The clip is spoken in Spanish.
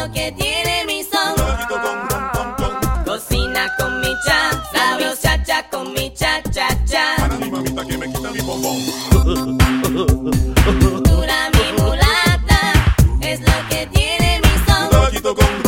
lo que tiene mi son. Cocina con mi cha, sabio cha cha con mi cha cha cha. Para mi mamita que me quita mi bombón. Dura mi mulata, es lo que tiene mi son. Caballito con